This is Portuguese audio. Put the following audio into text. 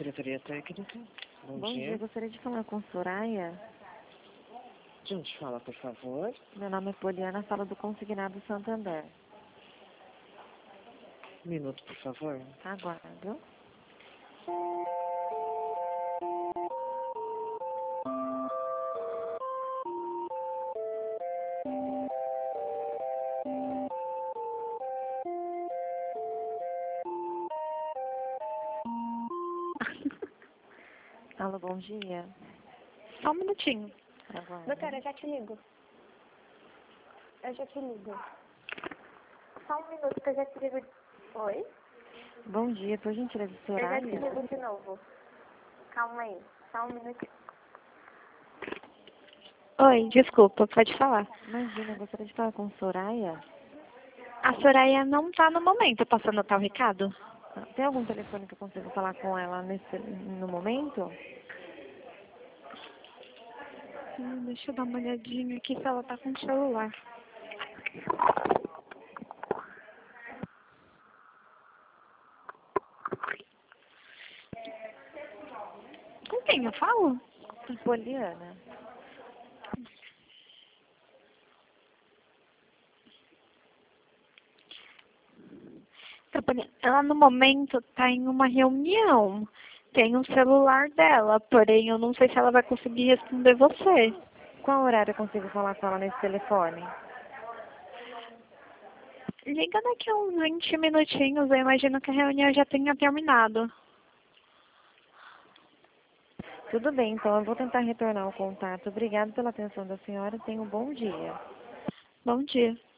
Diretoria técnica. Bom Bom dia, dia. gostaria de falar com Soraya. De onde fala, por favor? Meu nome é Poliana, falo do Consignado Santander. Um minuto, por favor. Aguardo. Alô, bom dia. Só um minutinho. Aguardo. Doutora, eu já te ligo. Eu já te ligo. Só um minuto que eu já te ligo. Oi? Bom dia, por gentileza, Eu já te Soraya. ligo de novo. Calma aí. Só um minutinho. Oi, desculpa, pode falar. Imagina, eu gostaria de falar com Soraya. A Soraya não tá no momento. Posso anotar o recado? Tem algum telefone que eu consiga falar com ela no momento? Deixa eu dar uma olhadinha aqui se ela tá com o celular. Com quem eu falo? Poliana. Ela no momento está em uma reunião. Tem o celular dela, porém eu não sei se ela vai conseguir responder você. Qual horário eu consigo falar com ela nesse telefone? Liga daqui a uns 20 minutinhos, eu imagino que a reunião já tenha terminado. Tudo bem, então eu vou tentar retornar o contato. Obrigada pela atenção da senhora. Tenha um bom dia. Bom dia.